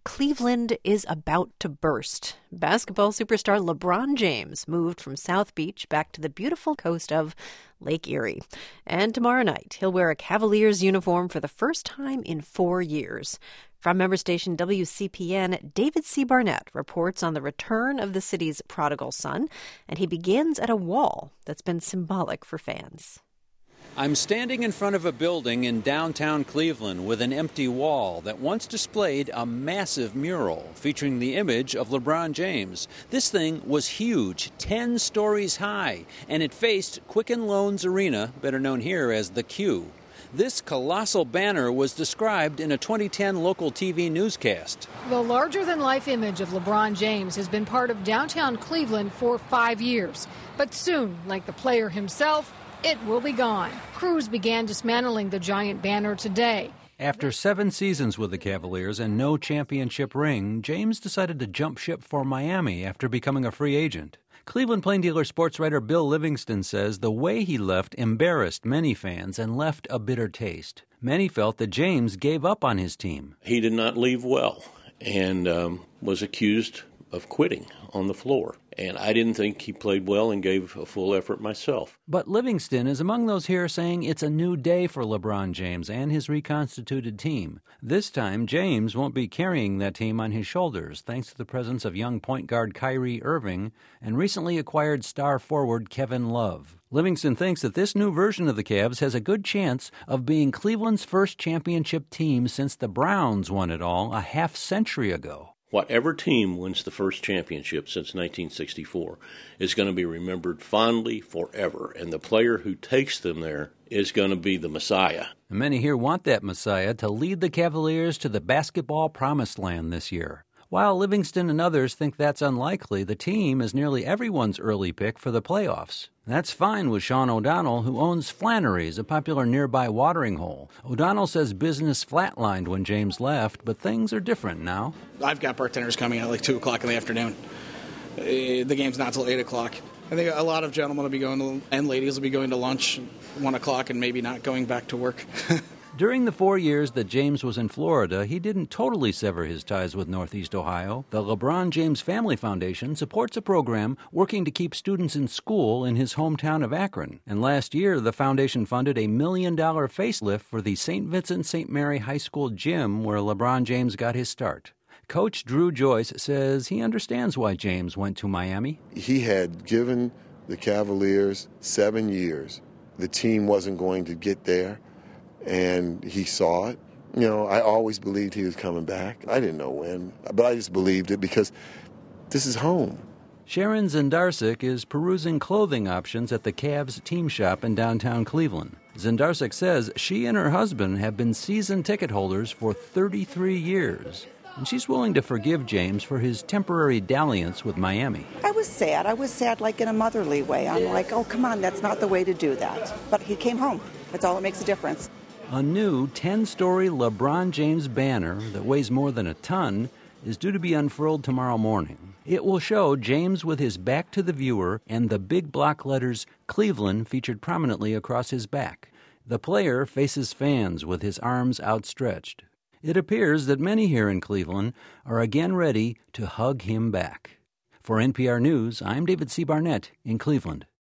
Cleveland is about to burst. Basketball superstar LeBron James moved from South Beach back to the beautiful coast of Lake Erie. And tomorrow night, he'll wear a Cavaliers uniform for the first time in 4 years. From member station WCPN, David C. Barnett reports on the return of the city's prodigal son, and he begins at a wall that's been symbolic for fans. I'm standing in front of a building in downtown Cleveland with an empty wall that once displayed a massive mural featuring the image of LeBron James. This thing was huge, 10 stories high, and it faced Quicken Loans Arena, better known here as the Q. This colossal banner was described in a 2010 local TV newscast. The larger-than-life image of LeBron James has been part of downtown Cleveland for 5 years. But soon, like the player himself, it will be gone. Crews began dismantling the giant banner today. After 7 seasons with the Cavaliers and no championship ring, James decided to jump ship for Miami after becoming a free agent. Cleveland Plain Dealer sports writer Bill Livingston says the way he left embarrassed many fans and left a bitter taste. Many felt that James gave up on his team. He did not leave well and was accused of quitting on the floor. And I didn't think he played well and gave a full effort myself. But Livingston is among those here saying it's a new day for LeBron James and his reconstituted team. This time, James won't be carrying that team on his shoulders, thanks to the presence of young point guard Kyrie Irving and recently acquired star forward Kevin Love. Livingston thinks that this new version of the Cavs has a good chance of being Cleveland's first championship team since the Browns won it all a half-century ago. Whatever team wins the first championship since 1964 is going to be remembered fondly forever, and the player who takes them there is going to be the Messiah. Many here want that Messiah to lead the Cavaliers to the basketball promised land this year. While Livingston and others think that's unlikely, the team is nearly everyone's early pick for the playoffs. That's fine with Sean O'Donnell, who owns Flannery's, a popular nearby watering hole. O'Donnell says business flatlined when James left, but things are different now. I've got bartenders coming at like 2 o'clock in the afternoon. The game's not till 8 o'clock. I think a lot of gentlemen will be going to, and ladies will be going to lunch 1 o'clock and maybe not going back to work. During the 4 years that James was in Florida, he didn't totally sever his ties with Northeast Ohio. The LeBron James Family Foundation supports a program working to keep students in school in his hometown of Akron. And last year, the foundation funded a $1 million facelift for the St. Vincent St. Mary High School gym where LeBron James got his start. Coach Drew Joyce says he understands why James went to Miami. He had given the Cavaliers 7 years. The team wasn't going to get there. And he saw it. You know, I always believed he was coming back. I didn't know when, but I just believed it because this is home. Sharon Zendarczyk is perusing clothing options at the Cavs team shop in downtown Cleveland. Zendarczyk says she and her husband have been season ticket holders for 33 years. And she's willing to forgive James for his temporary dalliance with Miami. I was sad. Like in a motherly way. I'm like, oh, come on, that's not the way to do that. But he came home. That's all that makes a difference. A new 10-story LeBron James banner that weighs more than a ton is due to be unfurled tomorrow morning. It will show James with his back to the viewer and the big block letters Cleveland featured prominently across his back. The player faces fans with his arms outstretched. It appears that many here in Cleveland are again ready to hug him back. For NPR News, I'm David C. Barnett in Cleveland.